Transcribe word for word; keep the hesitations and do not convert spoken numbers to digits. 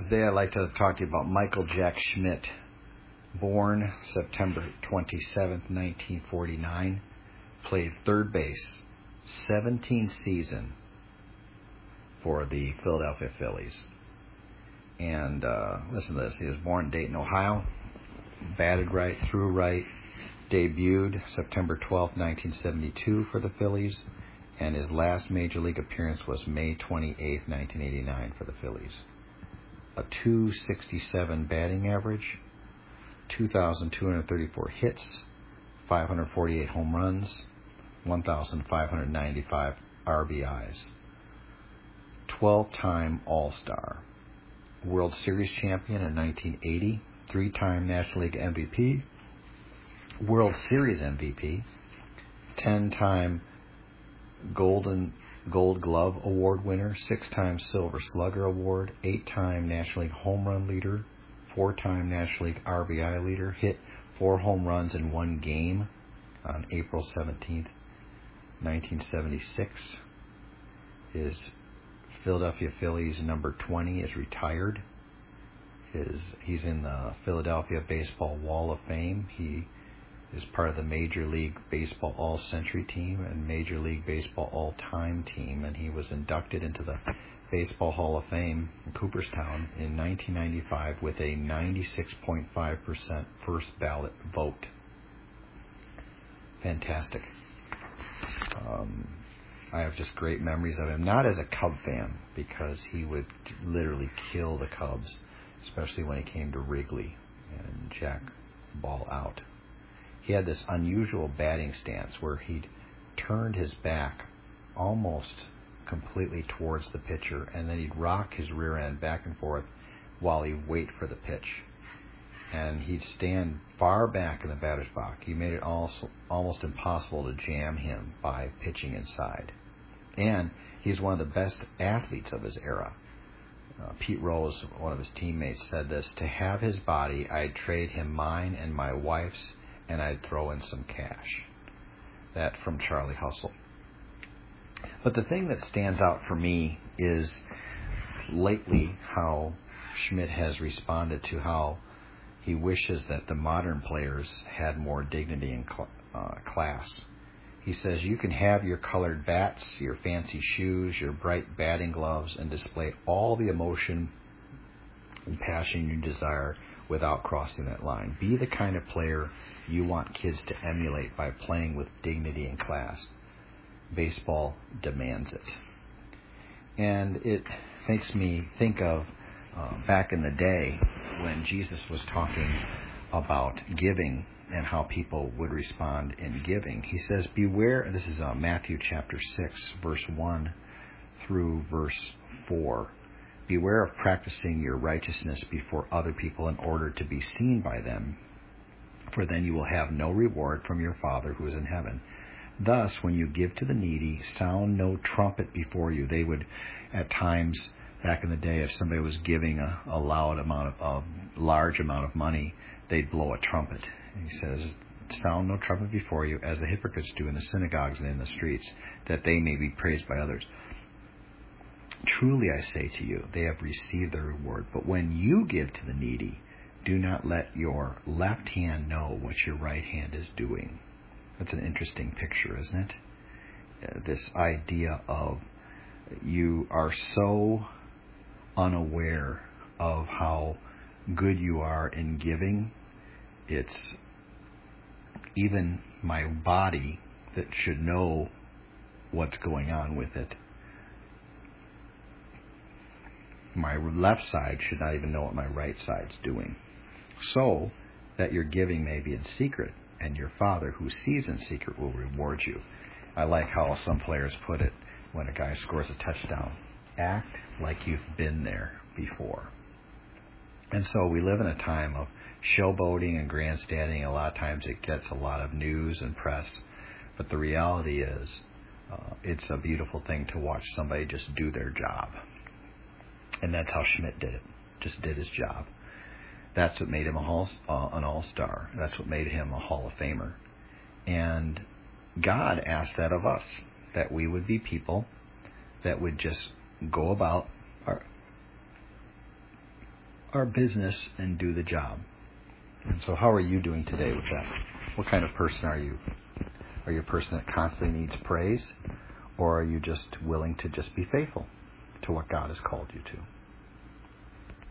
Today I'd like to talk to you about Michael Jack Schmidt. Born September twenty-seventh, nineteen forty-nine. Played third base, seventeen season for the Philadelphia Phillies. And uh, listen to this. He was born in Dayton, Ohio. Batted right, threw right. Debuted September twelfth, nineteen seventy-two for the Phillies. And his last major league appearance was May twenty-eighth, nineteen eighty-nine for the Phillies. A two sixty-seven batting average, two thousand two hundred thirty-four hits, five hundred forty-eight home runs, one thousand five hundred ninety-five R B Is. twelve-time All-Star. World Series champion in nineteen eighty, three-time National League M V P, World Series M V P, ten-time Golden Gold Glove Award winner, six-time Silver Slugger Award, eight-time National League home run leader, four-time National League R B I leader, hit four home runs in one game on April seventeenth, nineteen seventy-six. His Philadelphia Phillies number twenty is retired. His, he's in the Philadelphia Baseball Wall of Fame. He is part of the Major League Baseball All-Century Team and Major League Baseball All-Time Team, and he was inducted into the Baseball Hall of Fame in Cooperstown in nineteen ninety-five with a ninety-six point five percent first ballot vote. Fantastic. Um, I have just great memories of him, not as a Cub fan, because he would literally kill the Cubs, especially when he came to Wrigley and jack the ball out. He had this unusual batting stance where he'd turned his back almost completely towards the pitcher, and then he'd rock his rear end back and forth while he'd wait for the pitch. And he'd stand far back in the batter's box. He made it also almost impossible to jam him by pitching inside. And he's one of the best athletes of his era. Uh, Pete Rose, one of his teammates, said this: "To have his body, I'd trade him mine and my wife's, and I'd throw in some cash." That from Charlie Hustle. But the thing that stands out for me is lately how Schmidt has responded to how he wishes that the modern players had more dignity and cl- uh, class. He says, "You can have your colored bats, your fancy shoes, your bright batting gloves, and display all the emotion and passion you desire without crossing that line. Be the kind of player you want kids to emulate by playing with dignity and class. Baseball demands it." And it makes me think of uh, back in the day when Jesus was talking about giving and how people would respond in giving. He says, beware, this is uh, Matthew chapter six, verse one through verse four. "Beware of practicing your righteousness before other people in order to be seen by them, for then you will have no reward from your Father who is in heaven. Thus, when you give to the needy, sound no trumpet before you." They would, at times, back in the day, if somebody was giving a, a loud amount of, a large amount of money, they'd blow a trumpet. And he says, "Sound no trumpet before you, as the hypocrites do in the synagogues and in the streets, that they may be praised by others. Truly I say to you, they have received their reward. But when you give to the needy, do not let your left hand know what your right hand is doing." That's an interesting picture, isn't it? Uh, this idea of you are so unaware of how good you are in giving. It's even my body that should know what's going on with it. My left side should not even know what my right side's doing. So that your giving may be in secret, and your Father who sees in secret will reward you. I like how some players put it when a guy scores a touchdown. Act like you've been there before. And so we live in a time of showboating and grandstanding. A lot of times it gets a lot of news and press. But the reality is, uh, it's a beautiful thing to watch somebody just do their job. And that's how Schmidt did it. Just did his job. That's what made him a hall, uh, an all-star. That's what made him a Hall of Famer. And God asked that of us, that we would be people that would just go about our, our business and do the job. And so how are you doing today with that? What kind of person are you? Are you a person that constantly needs praise? Or are you just willing to just be faithful to what God has called you to?